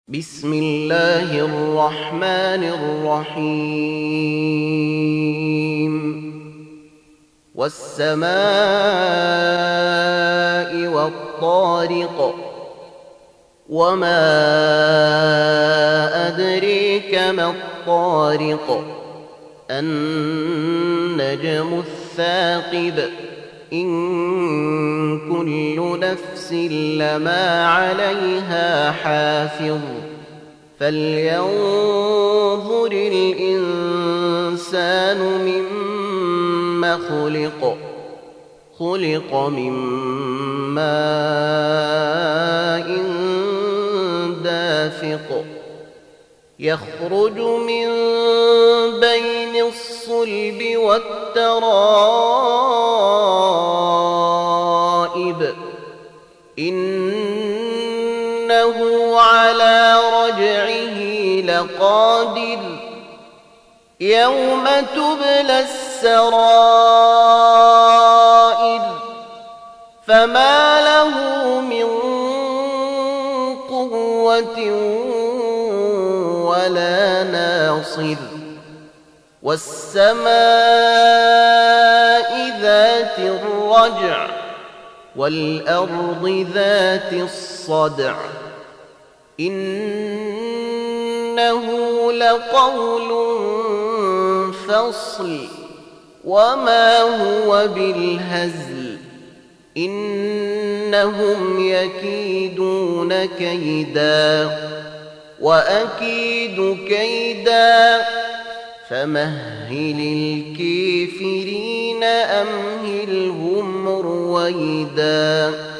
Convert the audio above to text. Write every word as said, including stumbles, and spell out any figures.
بسم الله الرحمن الرحيم والسماء والطارق وما أدريك ما الطارق النجم الثاقب إن كل نفس لما عليها حافظ فلينظر الإنسان مما خلق خلق من ماء دافق يخرج من بين الصلب والترائب إنه على رجعه لقادر يوم تبلى السرائر فما له من قوة ولا ناصر والسماء ذات الرجع والأرض ذات الصدع إنه لقول فصل وما هو بالهزل إنهم يكيدون كيدا وأكيد كيدا فمهل الكافرين أمهلهم رويدا.